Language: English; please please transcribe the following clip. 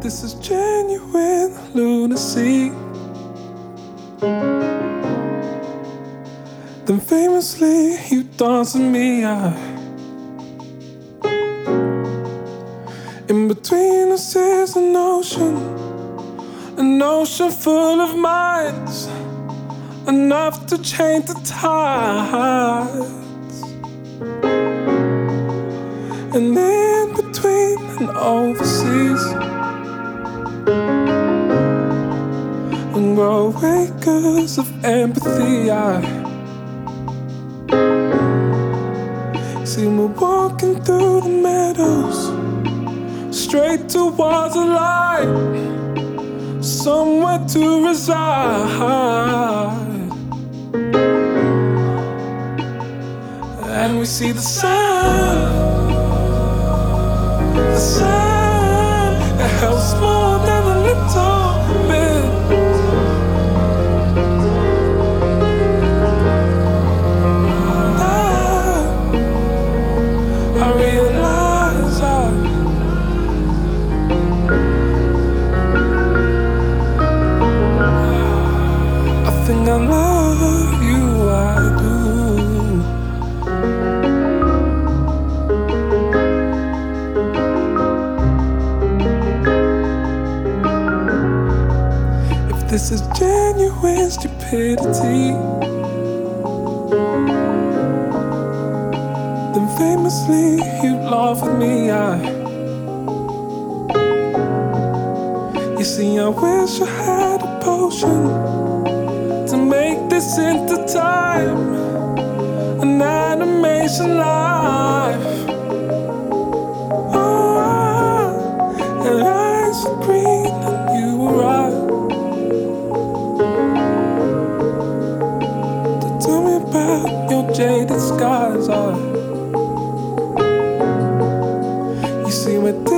this is genuine lunacy, then famously you dance with me. In between us is an ocean full of minds, enough to change the tides. And in between and overseas, and we're wakers of empathy. See, we're walking through the meadows, straight towards the light, somewhere to reside. And we see the sun that helps more than a little bit. I realize I think I love you, I do. If this is genuine stupidity, then famously you laugh at me. You see, I wish I had a potion to make this into time, an animation life. Oh, and eyes are green and you were right to tell me about your jaded skies. You see, we're